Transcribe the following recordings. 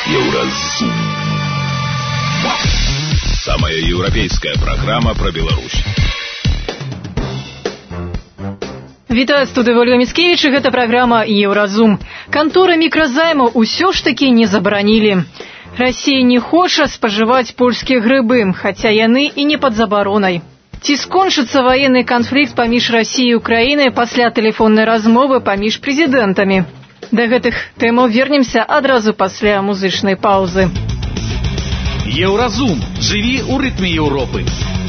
Еўразум. Самая еўрапейская программа про Беларусь. Вітаю, студыя Ольга Міцкевіч, і гэта праграма «Еўразум». Канторы мікразаймаў усё ж такі не забаранілі. Расія не хоча спажываць польскія грыбы, хаця яны і не пад забаронай. Ці скончыцца ваенны канфлікт паміж Расіяй і Украінай пасля тэлефоннай размовы паміж прэзідэнтамі? Да гэтых тэмаў вернемся адразу пасля музычнай паўзы. Еўразум. Жыві ў рытме Еўропы.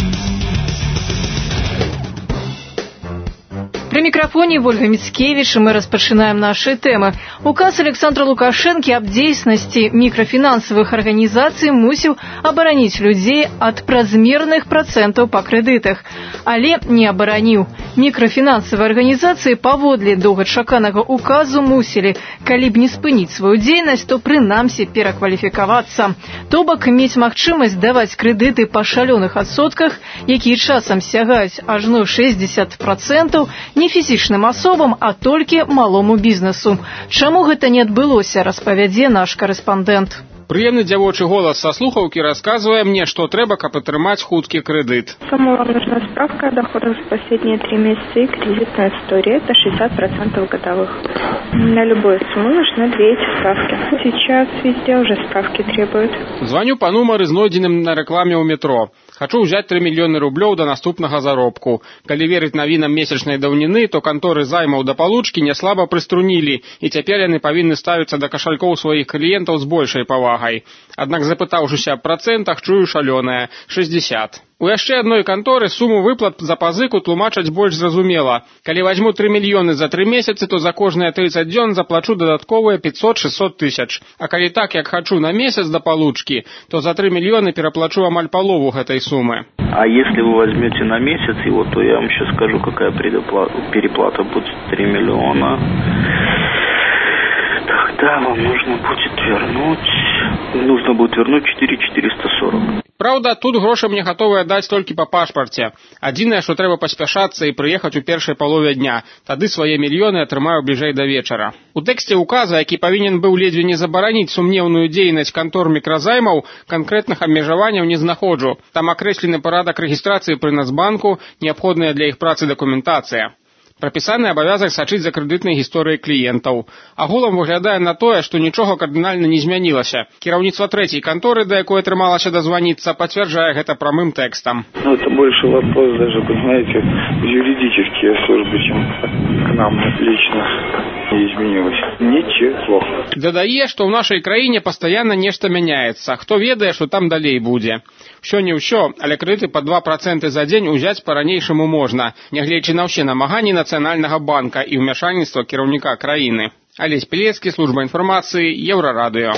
При микрофоне Ольга Міцкевіч, и мы распачынаем наши темы. Указ Александра Лукашенко об дзейснасці микрофинансовых организаций мусіў абараніць людзей ад празмерных процентаў па крэдытах, але не абараніў. Микрофинансовые организации паводле доўгачаканага указу мусілі, калі б не спыніць сваю дзейнасць, то прынамсі перакваліфікавацца. То бок мець магчымасць даваць крэдыты па шалёных адсотках, якія часам сягаюць ажно 60%, не фізічным асобам, а толькі малому бізнесу. Чаму гэта не адбылося, распавядзе наш корэспандэнт. Прыемны дзявочы голас са слухаўкі расказвае мне, што трэба, каб атрымаць хуткі крэдыт. Кому вам нужна справка о доходах за последние 3 месяца и кредитная история? Это 60% годовых. На любую сумму нужны 2 эти справки. Сейчас везде уже справки требуют. Звоню па нумары, знойдзеным на рэкламе ў метро. Хочу ўзяць 3 мільёны рублёў да наступнага заробку. Калі верыць навінам месячнай даўніны, то канторы займаў да палучкі няслаба прыструнілі, і цяпер яны павінны ставіцца да кашалькоў сваіх кліентаў з большай павагай. Аднак, запытаўшыся аб працэнтах, чую шалёнае – 60. У яшчэ адной канторы суму выплат за пазыку тлумачаць больш зразумела. Калі вазьму 3 мільёны за 3 месяцы, то за кожныя 30 дзён заплачу дадатковыя 500-600 тысяч. А калі так, як хачу на месяц да палучкі, то за 3 мільёны пераплачу амаль палову гэтай суммы. А если вы возьмете на месяц его, то я вам сейчас скажу, какая переплата будет 3 миллиона. Тогда вам нужно будет вернуть 4440. Праўда, тут грошы мне гатовыя даць толькі па пашпарце. Адзінае, што трэба паспяшацца і прыехаць у першай палове дня. Тады свае мільёны атрымаю бліжэй да вечара. У тэксце указа, які павінен быў ледзьве не забараніць сумнеўную дзейнасць кантор мікразаймаў, канкрэтных абмежаванняў не знаходжу. Там акрэслены парадак рэгістрацыі пры Нацбанку, неабходная для іх працы дакументацыя. Прапісаны абавязак сачыць за крэдытнай гісторыяй кліентаў. Агулам выглядае на тое, што нічога кардынальна не змянілася. Кіраўніцтва трэцяй канторы, да якой атрымалася дазваніцца, пацвярджае гэта прамым тэкстам. Это больше вопрос даже, понимаете, юридические службы, чем к нам лично не изменилось. Ничего. Дадае, што ў нашай краіне пастаянна нешта мяняецца. Хто ведае, што там далей будзе. Усё не ўсё, але крэдыты па 2% за дзень узяць па-ранейшаму можна, нягледзячы на ўсе намаганні Нацыянальнага банка і ўмяшальніцтва кіраўніка краіны. Алесь Пілецкі, служба інфармацыі, Еўрарадыё.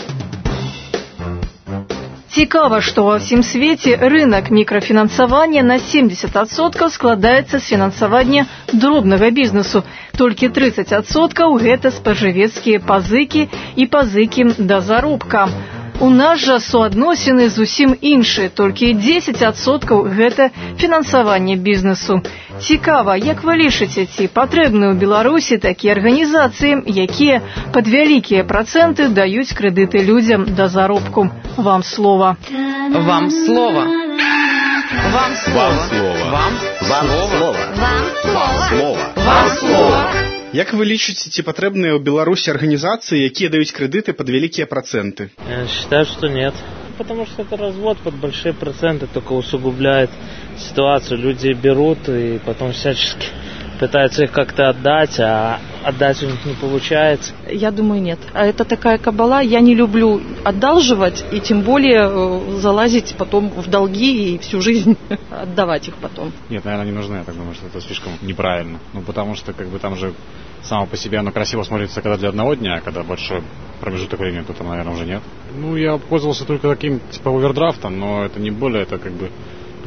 Цікава, што ва ўсім свеце рынок мікрафінансавання на 70% складаецца з фінансавання дробнага бізнесу. Толькі 30% гэта спажывецкія пазыкі і пазыкі да заробка. У нас жа суадносіны зусім іншыя, толькі 10% гэта фінансаванне бізнесу. Цікава, як вы лічыце, ці патрэбны ў Беларусі такія арганізацыі, якія пад вялікія працэнты даюць крэдыты людзям да заробку? Вам слова. Вам слова. Вам слова. Вам слова. Вам слова. Вам слова. Як вы лічыце, ці патрэбныя ў Беларусі арганізацыі, якія даюць крэдыты под великие проценты? Я считаю, что нет. Потому что это развод под большие проценты только усугубляет ситуацию. Люди берут и потом всячески пытаются их как-то отдать, а отдать у них не получается. Я думаю, нет. А это такая кабала. Я не люблю одалживать и тем более залазить потом в долги и всю жизнь отдавать их потом. Нет, наверное, не нужны. Я так думаю, что это слишком неправильно. Ну, потому что как бы там же само по себе оно красиво смотрится, когда для одного дня, а когда большой промежуток времени, то там, наверное, уже нет. Ну, я пользовался только таким типа овердрафтом, но это не более, это как бы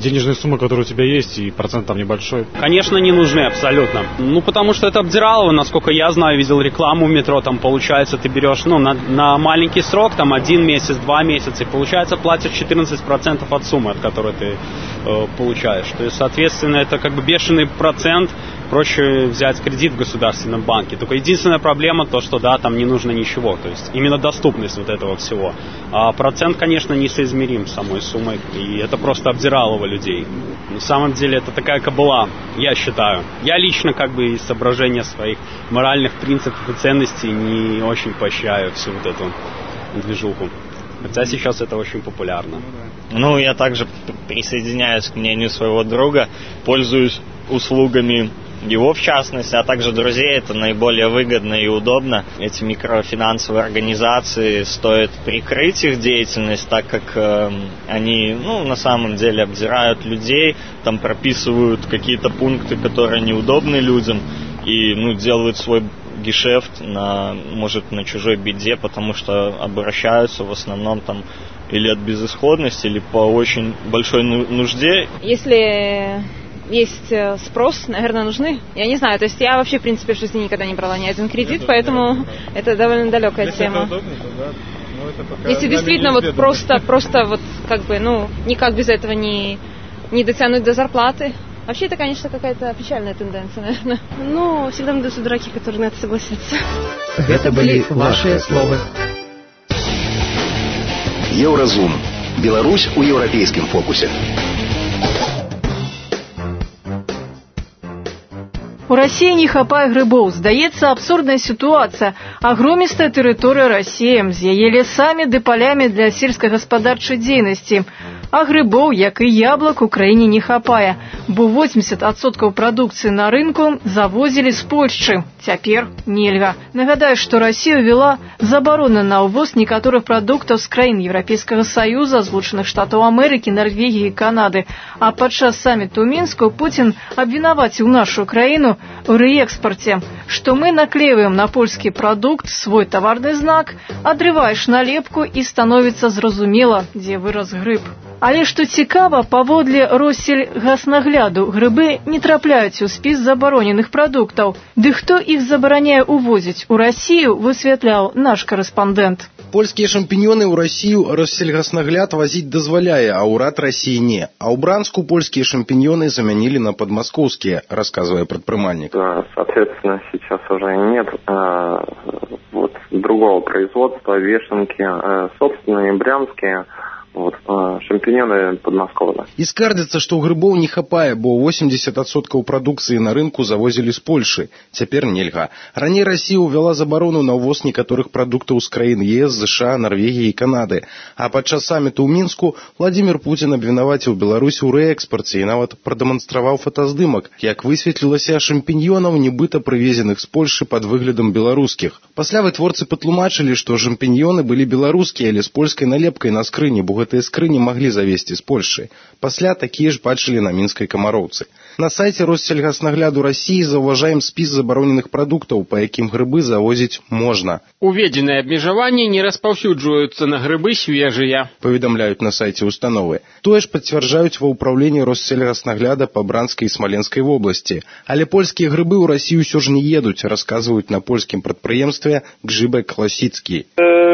денежные суммы, которые у тебя есть, и процент там небольшой. Конечно, не нужны абсолютно. Потому что это обдиралово, насколько я знаю, видел рекламу в метро, там получается ты берешь, на маленький срок, там 1 месяц, 2 месяца, и получается платишь 14% от суммы, от которой ты получаешь. То есть, соответственно, это как бы бешеный процент, проще взять кредит в государственном банке. Только единственная проблема то, что да, там не нужно ничего, то есть именно доступность вот этого всего. А процент, конечно, несоизмерим с самой суммой, и это просто обдиралово людей. На самом деле это такая кабала, я считаю. Я лично как бы из соображения своих моральных принципов и ценностей не очень поощряю всю вот эту движуху. Хотя сейчас это очень популярно. Я также присоединяюсь к мнению своего друга, пользуюсь услугами его в частности, а также друзей. Это наиболее выгодно и удобно. Эти микрофинансовые организации, стоит прикрыть их деятельность, так как они на самом деле обдирают людей, там прописывают какие-то пункты, которые неудобны людям, и делают свой гешефт на чужой беде, потому что обращаются в основном там или от безысходности, или по очень большой нужде. Если есть спрос, наверное, нужны. Я не знаю, то есть я вообще, в принципе, в жизни никогда не брала ни один кредит, поэтому это довольно далекая тема. Если действительно просто никак без этого не дотянуть до зарплаты. Вообще, это, конечно, какая-то печальная тенденция, наверное. Всегда найдутся дураки, которые на это согласятся. Это были ваши словы. Еўразум. Беларусь у еўрапейскім фокусе. У России не хапае грибов. Здаецца, абсурдная ситуация. Огромистая территория России с яе лесами ды полями для сельскохаспадарчай дзейнасці. А грибов, як и яблок, у краіне не хапае, бо 80% продукции на рынку завозили с Польши. Цяпер нельга. Нагадаю, что Россия ввела заборону на увоз некоторых продуктов с краін Европейского Союза, Злучаных Штатов Америки, Норвегии и Канады. А падчас саммиту ў Мінску Путин обвинаваціў нашу краіну в реэкспорте, что мы наклеиваем на польский продукт свой товарный знак, адрываешь налепку и становится зразумела, где вырос гриб. Але што цікава, паводле Россельгаснагляду грыбы не трапляюць у спіс забароненых прадуктаў. Ды хто іх забараняе увозіць у Россию, высвятляў наш корэспандэнт. Польскія шампіньёны ў Россию Россельгаснагляд возить дозволяе, а ўрад России не. А ў Бранску польские шампиньоны заменили на подмосковские, рассказывая предпринимальник. Соответственно, сейчас уже нет другого производства, вешенки, собственные брянские. Шампиньоны подмосковные. И скардзяцца, што грибов не хапае, бо 80% продукции на рынку завозили с Польши. Теперь нельга. Ранее Россия увела заборону на увоз некоторых продуктов с краін ЕС, США, Норвегии и Канады. А падчас саммиту ў Мінску Владимир Путин абвінаваціў Беларусь у рээкспорце и нават прадэманстраваў фотаздымак, як высветлілася шампиньонов, нібыта прывезеных с Польши под выглядом белорусских. Пасля вытворцы патлумачылі, што шампиньоны былі беларускія, але з польскай налепкай на скрыні, бо гэтыя скрыні маглі завезці з Польши. Пасля такія ж бачылі на мінскай камароўцы. На сайте Россельгаснагляду России заўважаем спіс забароненых продуктов, по якім грибы завозить можно. Уведенные абмежаванні не распаўсюджваюцца на грибы свежыя, паведамляюць на сайте установы. Тое ж пацвярджаюць ва ўпраўленні Россельгаснагляда по Бранской и Смоленской области. Але польскія грибы ў Россию ўсё ж не едуць, рассказывают на польскім прадпрыемстве Гжибек Класіцкі.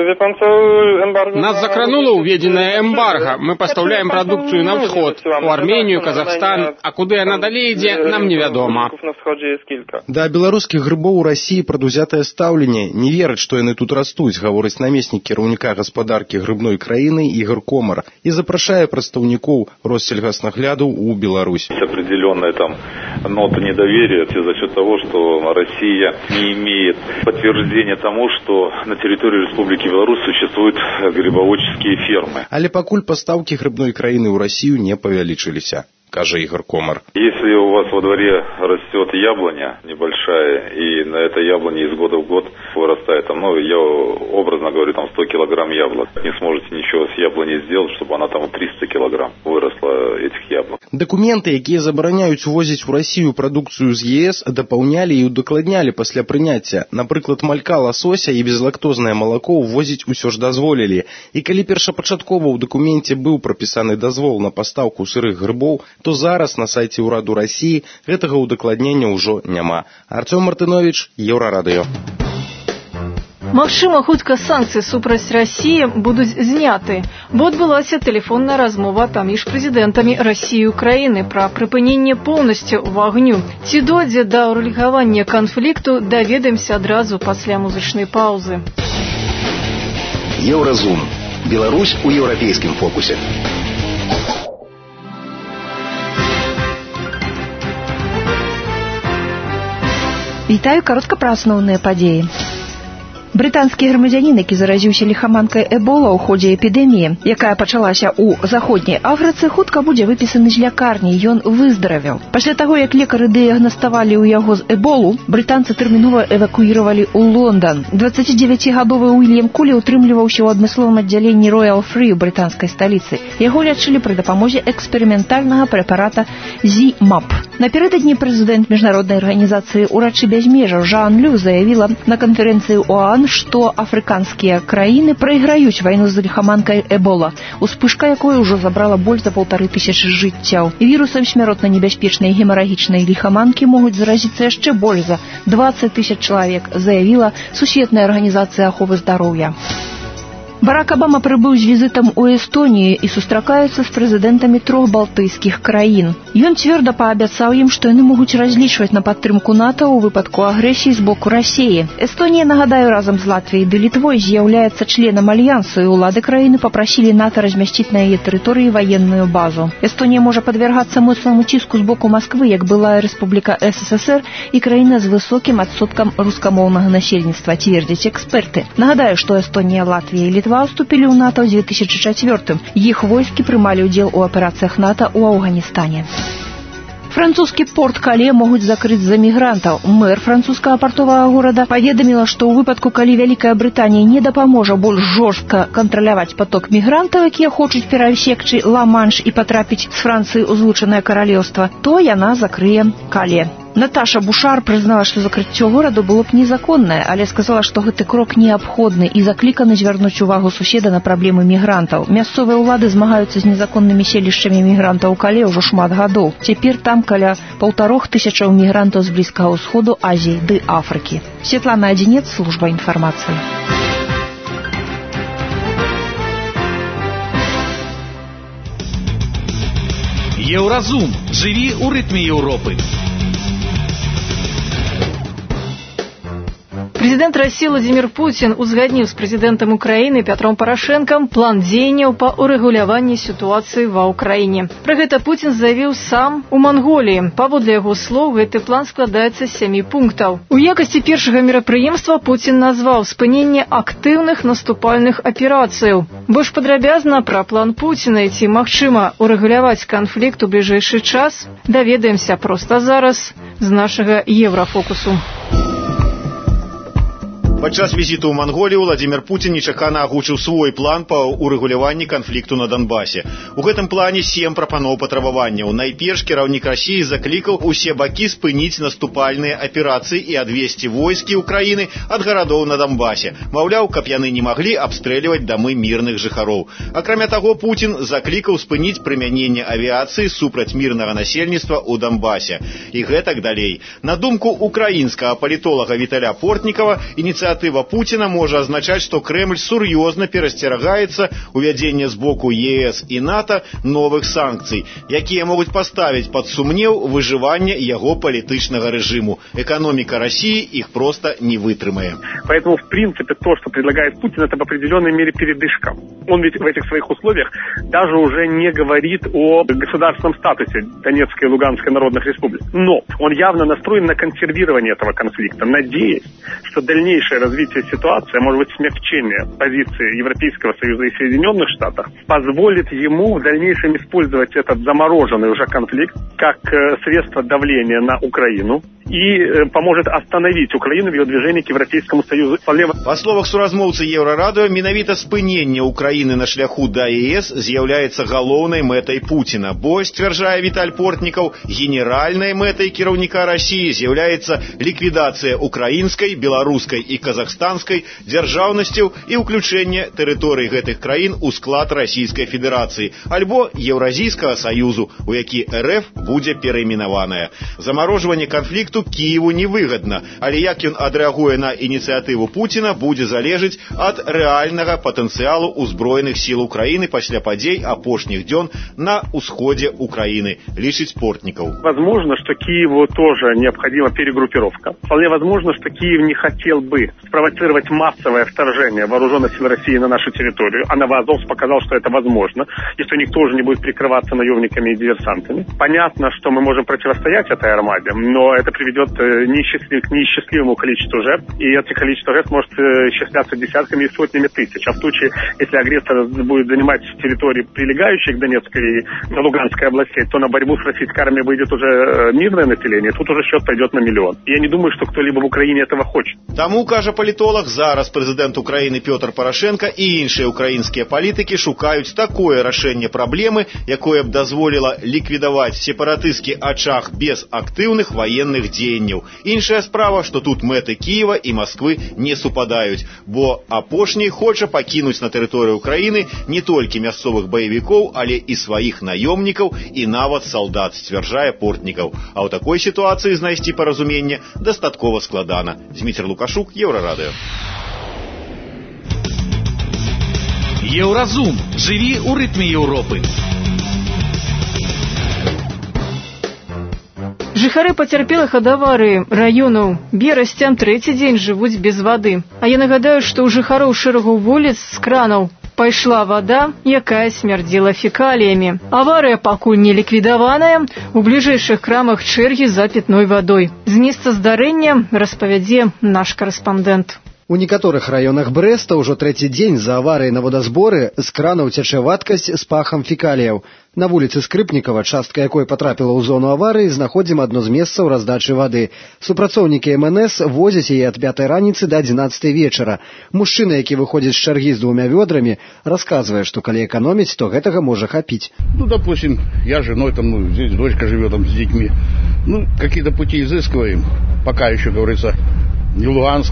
Нас закрануло уведенное эмбарго. Мы поставляем продукцию на вход, в Армению, Казахстан, а куды она далей ідзе, нам невядома. Да беларускіх грибоў у России прадузятае стаўленне. Не вераць, што яны тут растуць, гаворыць намеснік кіраўніка гаспадаркі грыбной краіны Ігор Комар і запрашае прадстаўнікоў Россельгаснагляду ў Беларусь. Определенная нота недоверия за счет того, что Россия не имеет подтверждения тому, что на территории Республики Беларусь существуют грибоводческие фермы. Але пакуль пастаўкі грыбной краіны ў Россию не павялічыліся. кажа Игорь Комар. Если у вас во дворе растет яблоня небольшая, и на этой яблоне из года в год вырастает, я образно говорю, 100 килограмм яблок, не сможете ничего с яблоней сделать, чтобы она 300 килограмм выросла этих яблок. Документы, якія забараняюць увозіць у Россию продукцию з ЕС, дапаўнялі і удакладнялі пасля прыняцця. Напрыклад, малька ласося і безлактознае малако увозіць усё ж дазволілі. І калі першапачаткова ў дакуменце быў прапісаны дазвол на пастаўку сырых грыбоў, то зараз на сайце ўраду России гэтага удакладнення ўжо няма. Артём Мартынович, Еўрарадыё. Магчыма, хутка санкцыі супраць Расіі будуць зняты, бо адбылася тэлефонная размова паміж прэзідэнтамі Расіі і Украіны пра прыпыненне поўнасцю агню. Ці дойдзе да ўрэгулявання канфлікту, даведаемся адразу пасля музычнай паўзы. Еўразум. Беларусь у еўрапейскім фокусе. Вітаю, каротка пра асноўныя падзеі. Брытанскі грамадзянін, які заразіўся ліхаманкай Эбола ў ходзе эпідэміі, якая пачалася ў заходняй Афрыцы, хутка будзе выпісаны з лякарні, ён выздаравеў. Пасля таго, як лекары дыягнаставалі ў яго з Эболу, брытанцы тэрмінова эвакуіравалі ў Лондан. 29-гадовы Уильям Кулі утрымліваўся ў адмысловым аддзяленні Royal Free ў брытанскай сталіцы. Яго лячылі пры дапамозе эксперыментальнага прэпарата ZMapp. Напярэдадні прэзідэнт міжнароднай арганізацыі «Урачы без межаў» Жан Лю заявіла на канферэнцыі ОАН, што афрыканскія краіны прайграюць вайну з ліхаманкай Эбола, успышка якой ужо забрала больш за 1500 жыццяў. Вірусам смяротна небяспечнай гемарагічнай ліхаманкі могуць заразіцца яшчэ больш за 20 000 чалавек, заявіла Сусветная арганізацыя аховы здароўя. Барак Абама прыбыў з візітам у Эстонію і сустракаецца з прэзідэнтамі 3 балтыйскіх краін. Ён цвёрда паабяцаў ім, што яны могуць разлічваць на падтрымку НАТО ў выпадку агрэсіі з боку Расіі. Эстонія, нагадаю, разам з Латвіяй ды Літвой з'яўляецца членам альянсу, і ўлады краіны папрасілі НАТО размясціць на яе тэрыторыі ваенную базу. Эстонія можа падвяргацца моцнаму ціску з боку Масквы, як былая рэспубліка СССР і краіна з высокім адсоткам рускамоўнага насельніцтва, цвердзяць эксперты. Нагадаю, што Эстонія, Латвія і Літва уступілі ў НАТО ў 2004. Іх войскі прымалі ўдзел у аперацыях НАТО ў Афганістане. Французскі порт Кале могуць закрыць за мігрантаў. Мэр французскага партовага горада паведаміла, што ў выпадку, калі Вялікая Брытанія не дапаможа больш жорстка кантраляваць поток мігрантаў, якія хочуць перасекчы Ла-Манш і патрапіць з Францыі ў Злучанае Каралеўства, то яна закрые Кале. Наташа Бушар прызнала, што закрыццё гораду было б незаконнае, але сказала, што гэты крок неабходны і закліканы звярнуць увагу суседа на праблемы мігрантаў. Мясцовыя ўлады змагаюцца з незаконнымі селішчамі мігрантаў у Кале ўжо шмат гадоў. Цяпер там каля 1500 мігрантаў з Блізкага ўсходу, Азіі ды Афрыкі. Светлана Адзінец, служба інфармацыі. Еўразум. Жыві ў рытме Еўропы. Президент России Владимир Путин узгаднил с президентом Украины Петром Порошенком план дзеянняў по урегуляванию ситуации ва Украине. Про гэта Путин заявил сам у Монголии. Паводле яго слов, гэты план складаецца з 7 пунктаў. У якасці першага мерапрыемства Путин назваў спыненне актыўных наступальных аперацыяў. Больш падрабязна пра план Путина і ці магчыма урэгуляваць канфлікт у бліжэйшы час, даведаемся проста зараз з нашага Еврофокусу. Падчас візіту ў Манголію Владимир Путин нечакана агучыў свой план па урэгуляванні канфлікту на Донбасе. У гэтым плане 7 прапаноў патрабаванняў. Найперш кіраўнік Расіі заклікаў усе бакі спыніць наступальныя аперацыі і адвесці войскі Украіны ад гарадоў на Донбасе. Маўляў, каб яны не маглі абстрэльваць дамы мірных жыхароў. Акрамя таго, Путин заклікаў спыніць прымяненне авіяцыі супраць мірнага насельніцтва ў Донбасе. І гэтак далей. На думку украінскага палітолага Віталя Портнікава, ініцыятыва Путина можа азначаць, што Крэмль сур'ёзна перасцерагаецца увядзення з боку ЕС і НАТО новых санкцый, якія могуць паставіць пад сумнеў выжывання яго палітычнага рэжыму. Экономика России их просто не вытрымае. Поэтому, в принципе, то, что предлагает Путин, это в определенной мере передышка. Он ведь в этих своих условиях даже уже не говорит о государственном статусе Донецкой и Луганской народных республик. Но он явно настроен на консервирование этого конфликта, надеясь, что дальнейшее развитие ситуации, может быть, смягчение позиции Европейского Союза и Соединенных Штатов, позволит ему в дальнейшем использовать этот замороженный уже конфликт как средство давления на Украину и поможет остановить Украину в ее движении к Европейскому Союзу. Па словах суразмоўцы Еўрарадыё, менавіта спыненне Украіны на шляху да ЕС з'яўляецца галоўнай мэтай Пуціна, бо, сцвярджае Віталь Портнікаў, генеральнай мэтай кіраўніка Расіі з'яўляецца ліквідацыя украінскай, беларускай і казахстанскай дзяржаўнасцяў і ўключэнне тэрыторый гэтых краін у склад Расійскай Федэрацыі альбо Еўразійскага Саюзу, у які РФ будзе перайменаваная. Замарожванне канфлікту Кіеву невыгадна, але як ён адрэагуе на ініцыятыву Пуціна, будзе залежыць ад рэальнага патэнцыялу ўзброеных сіл Украіны пасля падзей апошніх дзён на ўсходзе Украіны, лічыць Портнікаў. Возможно, что Киеву тоже необходима перегруппировка. Вполне возможно, что Киев не хотел бы спровоцировать массовое вторжение вооруженных сил России на нашу территорию, а Новоазовск показал, что это возможно, и что никто уже не будет прикрываться наемниками и диверсантами. Понятно, что мы можем противостоять этой армаде, но это приведет к неисчислимому количеству жертв, и это количество жертв может исчисляться десятками и сотнями тысяч. А в случае, если агрессор будет занимать территории, прилегающие к Донецкой и Луганской областей, то на борьбу с российской армией выйдет уже мирное население, тут уже счет пойдет на миллион. Я не думаю, что кто-либо в Украине этого хочет. Таму, кажа палітолог, зараз прэзідэнт Украіны Пётр Парашенко і іншыя украінскія палітыкі шукаюць такое рашэнне праблемы, якое б дазволіла ліквідаваць сепаратысцкі ачаг без актыўных ваенных дзеянняў. Іншая справа, што тут мэты Кіева і Масквы не супадаюць, бо апошні хоча пакінуць на тэрыторыі Украіны не толькі мясцовых баевікоў, але і сваіх наёмнікаў і нават салдат, сцвярджае Портнікаў. А ў такой сітуацыі знайсці паразуменне дастаткова складана. Дмітрий Лукашук, Еўрарадыё. Еўразум. Жыві ў рытме Еўропы. Жыхары пацярпелых ад аварыі раёнаў Берасцян трэці дзень жывуць без вады. А я нагадаю, што ў жыхароў шэрагу вуліц з кранаў пайшла вада, якая смярдзела фекаліямі. Аварыя пакуль не ліквідаваная, у бліжэйшых крамах чэргі за пітной вадой. З месца здарэння распавядзе наш карэспандэнт. У некаторых раёнах Брэста ўжо трэці дзень за аварыяй на водазборы з кранаў цячэ вадкасць з пахам фекаліяў. На вуліцы Скрыпнікава, частка якой потрапіла ў зону аварыі, знаходзім адно з месцаў раздачы вады. Супрацоўнікі МНС возяць яе ад 5 раніцы да 11 вечара. Мужчына, які выходзіць з чаргі з 2 вёдрамі, расказвае, што калі эканоміць, то гэтага можа хапіць. Допустим, я с женой, здесь дочка живет с детьми. Какие-то пути изыскиваем, пока еще, говорится, не Луганск.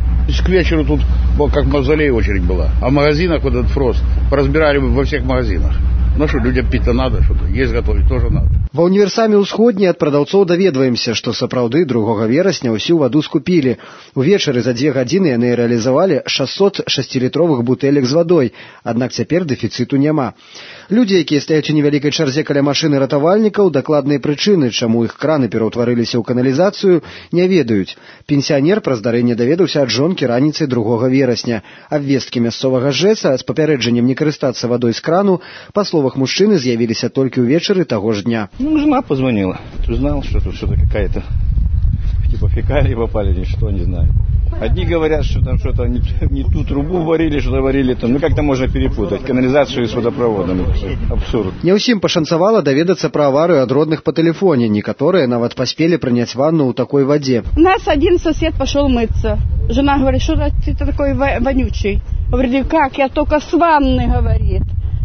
К вечеру тут как в мавзолее очередь была. А в магазинах вот этот фрост поразбирали во всех магазинах. Что, людям пить-то надо, что-то есть готовить тоже надо. Ва універсаме ўсходні ад прадаўцоў даведваемся, што сапраўды 2 верасня ўсю ваду скупілі. Увечары за 2 гадзіны яны рэалізавалі 600 6-літровых бутэлек з вадой, аднак цяпер дэфіцыту няма. Людзі, якія стаяць у невялікай чарзе каля машыны ратавальнікаў, дакладныя прычыны, чаму іх краны пераўтварыліся ў каналізацыю, не ведаюць. Пенсіянер пра здарэнне даведаўся ад жонкі раніцай 2 верасня. Абвесткі мясцовага ЖЭСа з папярэджаннем не карыстацца вадой з крану, па словах мужчыны, з'явіліся толькі ўвечары таго ж дня. Жена позвонила. Узнал, что тут что-то какая-то типа фекалии попали или что, не знаю. Одни говорят, что там что-то не ту трубу варили, что-то варили там. Как-то можно перепутать канализацию с водопроводом. Абсурд. Не ўсім пашанцавала даведацца пра аварыю ад родных па тэлефоне. Некаторыя нават паспелі прыняць ванну ў такой вадзе. У нас один сосед пошел мыться. Жена говорит, что ты такой вонючий. Говорит, как? Я только с ванны, говорит.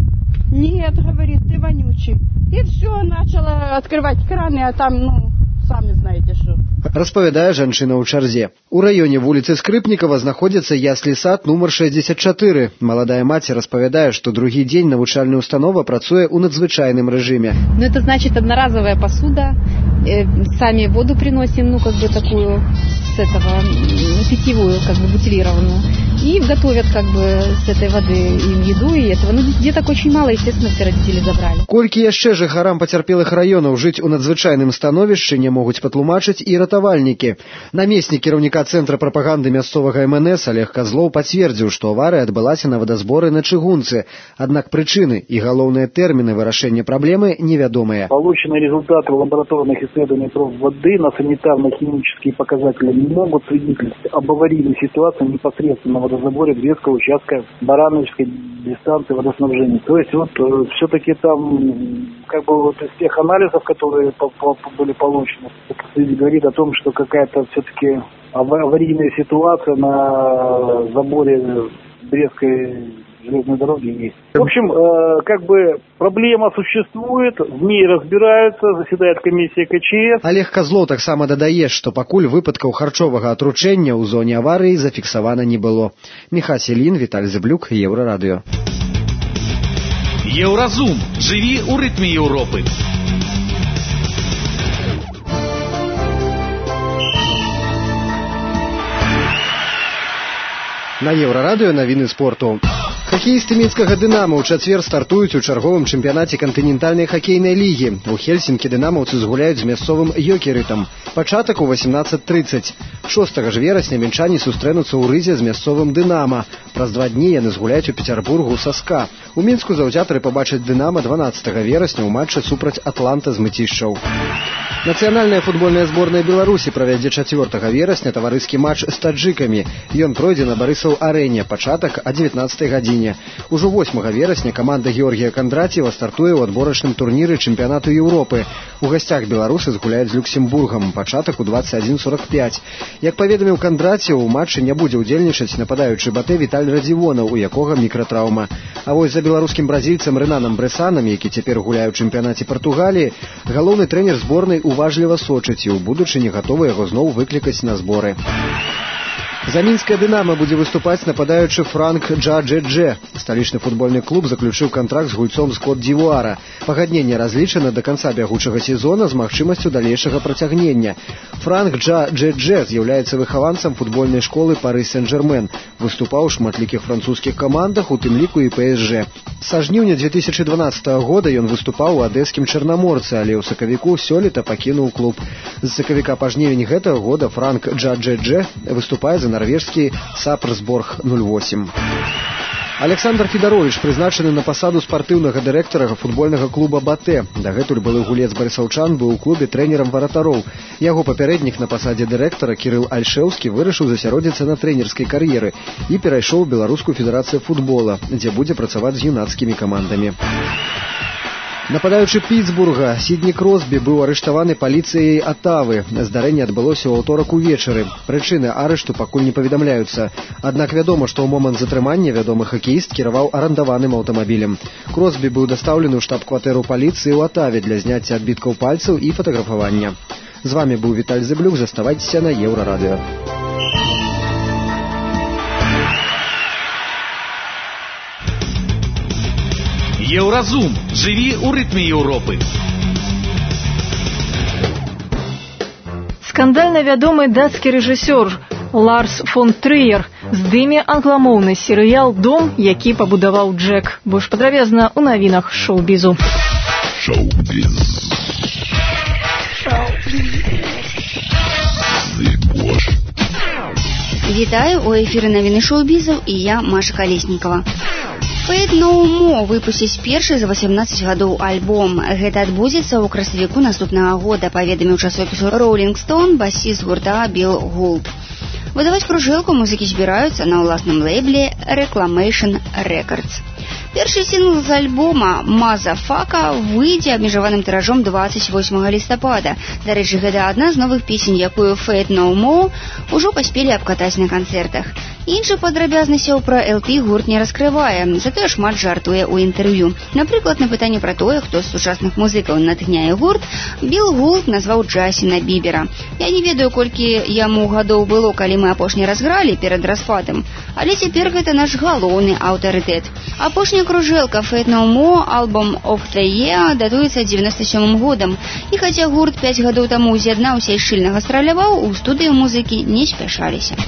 Нет, говорит, ты вонючий. И все, начала открывать краны, а там, сами знаете, что. Распавядае жанчына ў чарзе. У раёне вуліцы Скрыпнікава знаходзіцца яслі сад нумар 64. Маладая маці распавядае, што другі дзень навучальная установа працуе ў надзвычайным рэжыме. Это значит одноразовая посуда. Сами воду приносим, такую с этого питьевую, бутилированную. И готовят с этой воды им еду и этого. Деток очень мало, естественно, все родители забрали. Колькі яшчэ жыхарам пацярпелых раёнаў жыць у надзвычайным становішчы не могуць патлумачыць і ратавальнікі. Намеснік кіраўніка цэнтра прапаганды мясцовага МНС Олег Козлоў пацвердзіў, што аварыя адбылася на водазборы на чыгунцы. Аднак прычыны і галоўныя тэрміны вырашэння праблемы невядомыя. Полученные результаты лабораторных исследований проб воды на санитарно-химические показатели не могут свидетельствовать об аварийной ситуации непосредственно на водозаборе Брестского участка Барановичской дистанции водоснабжения. То есть вот все-таки там как бы вот из тех анализов, которые были получены, это говорит о том, что какая-то все-таки аварийная ситуация на заборе Брестской железной дороги есть. В общем, как бы проблема существует, в ней разбираются, заседает комиссия КЧС. Олег Козлоў таксама дадае, што пакуль выпадкаў харчовага атручэння ў зоне аварыі зафіксавана не было. Міха Селін, Віталь Зэблюк, Еўрарадыё. Еўразум. Жыві ў рытме Еўропы. На Еўрарадыё навіны спорту. Хакеісты мінскага «Дынама» ў чацвер стартуюць у чарговым чэмпіянаце кантынентальнай хакейнай лігі. У Хельсінкі дынамаўцы згуляюць з мясцовым «Йокерытам». Пачатак у 18:30. 6 ж верасня мінчане сустрэнуцца ў Рызе з мясцовым «Дынама». Праз 2 дні яны згуляюць у Пецярбургу са СКА. У Мінску заўзятары пабачаць «Дынама» 12 верасня ў матчы супраць «Атланта» з Мыцішчаў. Нацыянальная футбольная зборная Беларусі правядзе 4 верасня таварыскі матч з таджыкамі. Ён пройдзе на Барысаў-арэне, пачатак о 19 гадзіне. Ужо 8 верасня каманда Георгія Кандраціева стартуе ў адборачным турніры чэмпіянату Еўропы. У гасцях беларусы згуляюць з Люксембургам, пачатак у 21:45. Як паведаміў Кандраціеў, у матчы не будзе ўдзельнічаць нападаючы Батэ Віталь Радзівонаў, у якога мікратраўма. А вось за беларускім бразільцам Рэнанам Брэсанам, які цяпер гуляе ў чэмпіянаце Партугаліі, галоўны трэнер зборнай уважліва сочыць і ў будучыні гатовы яго зноў выклікаць на зборы. За мінскае «Дынама» будзе выступаць нападаючы Франк Джа-Дже-Дже. Сталічны футбольны клуб заключыў кантракт з гульцом з Кот-Д'Івуара. Пагадненне разлічана да канца бягучага сезона з магчымасцю далейшага працягнення. Франк Джа-Дже-Дже з'яўляецца выхаванцам футбольнай школы Пары Сен-Жермен. Выступаў у шматлікіх французскіх камандах, у тым ліку і ПСЖ. Са жніўня 2012 года ён выступаў у адэскім Чарнаморцы, але ў сакавіку сёлета пакінуў клуб. З сакавіка па жнівень гэтага года Франк Джа-Дже-Дже выступае за норвежский Сапрсборг 08. Александр Федарович прызначаны на пасаду спартыўнага дырэктара футбольнага клуба «Батэ». Дагэтуль былы гулец барысаўчан быў у клубе трэнерам варатароў. Яго папярэднік на пасадзе дырэктара Кірыл Альшэўскі вырашыў засяродзіцца на трэнерскай кар'еры і перайшоў у Беларускую федэрацыю футбола, дзе будзе працаваць з юнацкімі камандамі. Нападаючы Пітсбурга Сідні Кросбі быў арыштаваны паліцыяй Атавы. Здарэнне адбылося ў аўторак увечары. Прычыны арышту пакуль не паведамляюцца. Аднак вядома, што ў момант затрымання вядомы хакеіст кіраваў арандаваным аўтамабілем. Кросбі быў дастаўлены ў штаб-кватэру паліцыі ў Атаве для зняцця адбіткаў пальцаў і фатаграфавання. З вамі быў Віталь Зэблюк. Заставайцеся на Еўрарадыё. Еўразум. Жыві ў рытме Еўропы. Скандальна вядомы дацкі рэжысёр Ларс фон Трыер здыме англамоўны серыял «Дом, які пабудаваў Джек». Больш падрабязна ў навінах шоу-бізу. Вітаю, у эфіры навіны шоу-бізу і я, Маша Калеснікова. Фэйт No More выпусціць першы за 18 гадоў альбом. Гэта адбудзецца ў красавіку наступнага года, паведаміў часопісу Rolling Stone басіст гурта Билл Гулд. Выдаваць кружэлку музыкі збіраюцца на ўласным лейбле Reclamation Records. Першы сінгл з альбома «Мазафака» выйдзе абмежаваным тыражом 28 лістапада. Дарэчы, гэта адна з новых песень, якую Фэйт No More ужо паспелі абкатаць на канцэртах. Іншых падрабязнасцяў пра LP гурт не раскрывае, затое шмат жартуе ў інтэрв'ю. Напрыклад, на пытанне пра тое, хто з сучасных музыкаў натхняе гурт, Билл Гулд назваў Джасціна Бібера. Я не ведаю, колькі яму гадоў было, калі мы апошні раз гралі перад распадам, але цяпер гэта наш галоўны аўтарытэт. Апошняя кружэлка Фэйт No More, альбом of the Year, датуецца 97 годам. І хаця гурт 5 гадоў таму з'яднаўся і шчыльна гастраляваў, у студыю музыкі не спяшаліся.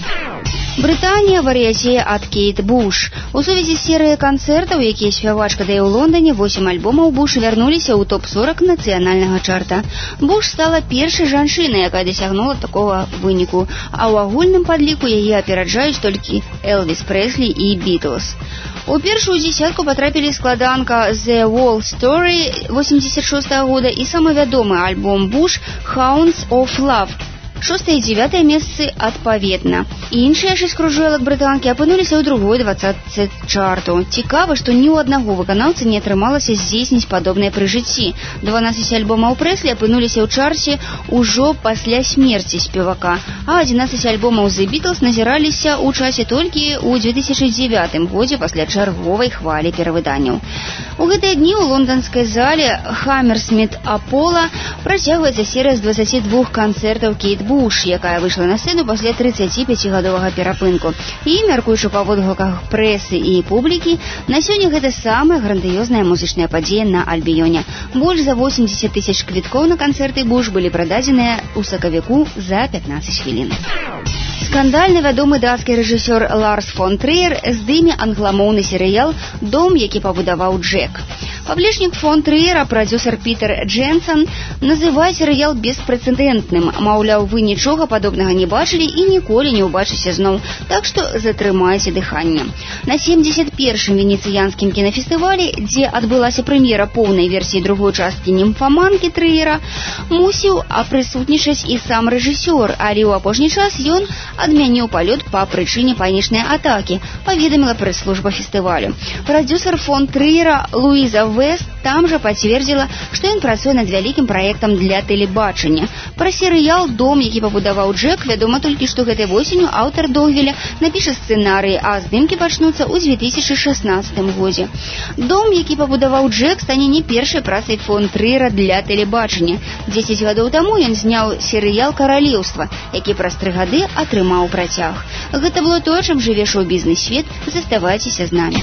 Брытанія вар'яцее ад Кейт Буш. У сувязі з серыяй канцэртаў, якія спявачка дае ў Лондоне, 8 альбомаў Буш вярнуліся ў топ-40 нацыянальнага чарта. Буш стала першай жанчынай, якая дасягнула такога выніку, а ў агульным падліку яе апераджаюць толькі Элвіс Прэслі і Бітлз. У першую дзесятку патрапілі складанка The Wall Story 86 года і самы вядомы альбом Буш Hounds of Love. 6 і 9 месцы адпаведна. Іншыя 6 кружэлак брытанкі апынуліся ў другой двадцатцы чарту. Цікава, што ні ў аднаго выканаўцы не атрымалася здзейсніць падобнае пры жыцці. 12 альбомаў Прэслі апынуліся ў чарце ўжо пасля смерці спевака, а 11 альбомаў The Beatles назіраліся ў часе толькі ў 2009 годзе пасля чарговай хвалі перавыданняў. У гэтыя дні ў лонданскай зале Hammersmith Apollo працягваецца серыя з 22 канцэртаў Кейт Буш, якая выйшла на сцэну пасля 35-гадовага перапынку. І, мяркуючы па водгуках прэсы і публікі, на сёння гэта самая грандыёзная музычная падзея на Альбіёне. Больш за 80 тысяч квіткоў на канцэрты Буш былі прададзеныя ў сакавіку за 15 хвілін. Скандальна вядомы дацкі рэжысёр Ларс фон Трыер здыме англамоўны серыял «Дом, які пабудаваў Джек». Паблічнік фон Трыера, прадзюсар Пітер Дженсон, называе серыял беспрэцэдэнтным. Маўляў, вы нічога падобнага не бачылі і ніколі не ўбачыце зноў, так што затрымайце дыханне. На 71-м венецыянскім кінафестывалі, дзе адбылася прэм'ера поўнай версіі другой часткі «Німфаманкі» Трыера, мусіў прысутнічаць і сам рэжысёр, але ў апошні час ён адмяніў палёт па прычыне панічнай атакі, паведаміла прэс-служба фестывалю. Прадзюсар фон Трыера Луіза Вест там жа пацвердзіла, што ён працуе над вялікім праектам для тэлебачання. Пра серыял «Дом, які пабудаваў Джек» вядома толькі, што гэтай восенню аўтар Догвіля напіша сцэнарый, а здымкі пачнуцца ў 2016 годзе. «Дом, які пабудаваў Джек» стане не першай працай фон Трыера для тэлебачання. 10 гадоў таму ён зняў серыял «Каралеўства», які праз 3 гады атрымаў працяг. Гэта было тое, чым жыве шоу-бізнес-свет. Заставайцеся з намі.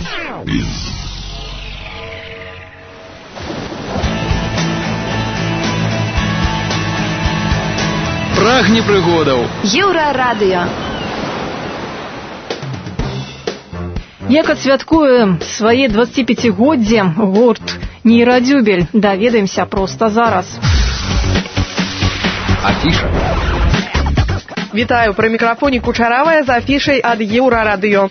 Прагне прыгодаў. Еўрарадыё. Як адсвяткуе свае 25-годдзе гурт «Нейрадзюбель», даведаемся проста зараз. Афіша. Вітаю, пры мікрафоне Кучаравая з афішай ад Еўрарадыё.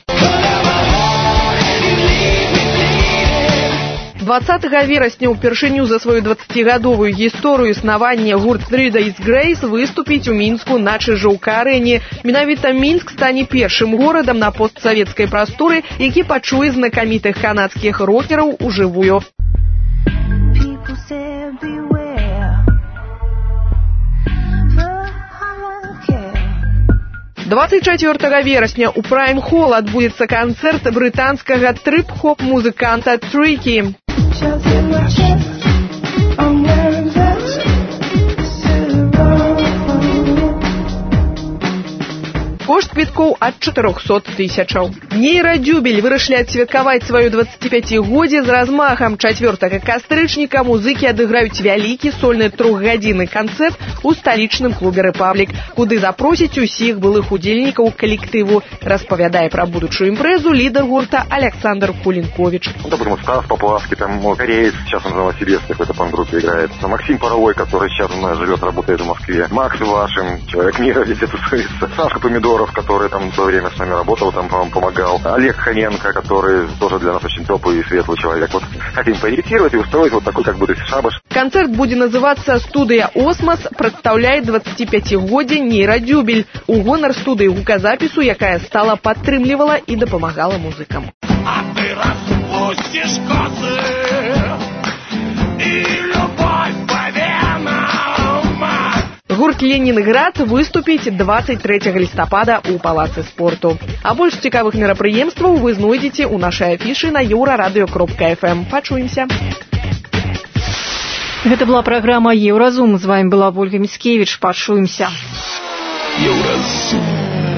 20 верасня ўпершыню за сваю 20-гадовую гісторыю існавання гурт Three Days Grace выступіць у Мінску на Чыжоўка-арэне. Менавіта Мінск стане першым горадам на постсавецкай прасторы, які пачуе знакамітых канадскіх рокераў ужывую. 24 верасня ў Прайм-хол адбудзецца канцэрт брытанскага трып-хоп музыканта Tricky. Кошт квіткоў ад 400 тысячаў. Нейрадзюбель вырашылі адсвяткаваць сваю 25-годдзе з размахам. 4 кастрычніка музыкі адыграюць вялікі сольны 3-гадзінны канцэрт у сталічным клубе «Рэпаблік», куды запросяць усіх былых удзельнікаў калектыву, распавядае пра будучую імпрэзу лідар гурта Александр Кулинкович. Добрый музыкант по-плавски, там кореец, сейчас он в Новосибирске в какой-то пан-группе играет. Максим Паровой, который сейчас у нас живет, работает в Москве. Макс Ивашин, человек мира, везде тусуется. Сашка Помидоров, который там в то время с нами работал, там помогал. Олег Ханенко, который тоже для нас очень теплый и светлый человек. Вот хотим порепетировать и устроить вот такой как бы шабаш. Концерт будет называться «Студия Осмос», представляет 25-годдзе Нейрадзюбель. У гонар студыі гуказапісу, якая стала падтрымлівала і дапамагала музыкам. А ты распустишь косы и любовь по венам. Гурт «Ленінград» выступіць 23 лістапада ў палацы спорту. А больш цікавых мерапрыемстваў вы знойдзеце ў нашай афішы на euraradio.fm. Пачуемся. Гэта была праграма «Еўразум». З вами была Ольга Міцкевіч. Пачуемся. Еўразум.